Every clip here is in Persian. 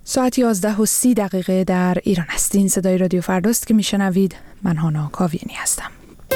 ساعت 11:30 در ایران است. این صدای رادیو فرداست که میشنوید. من هانا کاویانی هستم.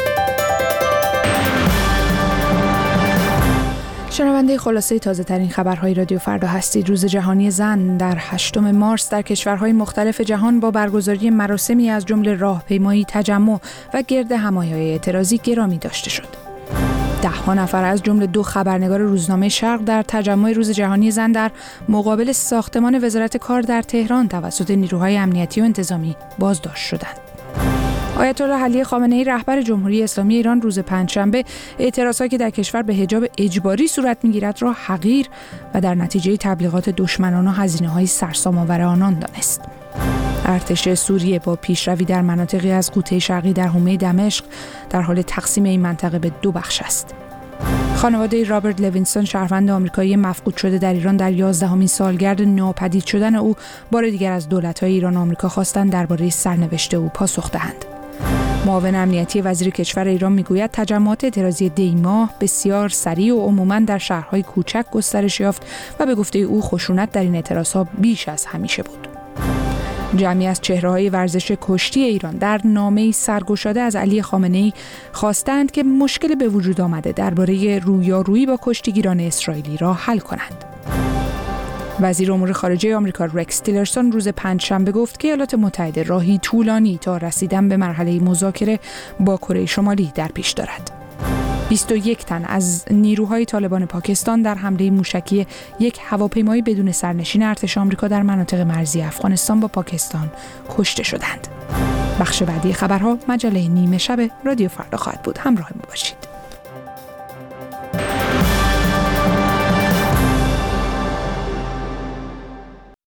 شنونده خلاصه تازه ترین خبرهای رادیو فردا هستید. روز جهانی زن در 8 مارس در کشورهای مختلف جهان با برگزاری مراسمی از جمله راهپیمایی، تجمع و گرد همایه‌های اعتراضی گرامی داشته شد. 10 نفر از جمله 2 خبرنگار روزنامه شرق در تجمع روز جهانی زن در مقابل ساختمان وزارت کار در تهران توسط نیروهای امنیتی و انتظامی بازداشت شدند. آیت الله علی خامنه‌ای رهبر جمهوری اسلامی ایران روز پنجشنبه اعتراضاتی که در کشور به حجاب اجباری صورت می‌گیرد را حقیر و در نتیجه تبلیغات دشمنان و هزینه‌های سرسام‌آور آنان دانست. ارتش سوریه با پیشروی در مناطقی از غوطه شرقی در حومه دمشق در حال تقسیم این منطقه به 2 بخش است. خانواده رابرت لوینسون شهروند آمریکایی مفقود شده در ایران در 11مین سالگرد ناپدید شدن او بار دیگر از دولت‌های ایران و آمریکا خواستند درباره سرنوشت او پاسخ دهند. معاون امنیتی وزیر کشور ایران میگوید تجمعات اعتراضی دی‌ماه بسیار سریع و عموماً در شهرهای کوچک گسترش یافت و به گفته او خشونت در این اعتراضها بیش از همیشه بود. جمعی از چهره‌های ورزش کشتی ایران در نامه‌ای سرگشاده از علی خامنه‌ای خواستند که مشکل به وجود آمده درباره رویارویی با کشتیگیران اسرائیلی را حل کنند. وزیر امور خارجه آمریکا رکس تیلرسون روز پنجشنبه گفت که ایالات متحده راهی طولانی تا رسیدن به مرحله مذاکره با کره شمالی در پیش دارد. 21 تن از نیروهای طالبان پاکستان در حمله موشکی یک هواپیمای بدون سرنشین ارتش آمریکا در مناطق مرزی افغانستان با پاکستان کشته شدند. بخش بعدی خبرها مجله نیمه شب رادیو فردا خواهد بود. همراه ما باشید.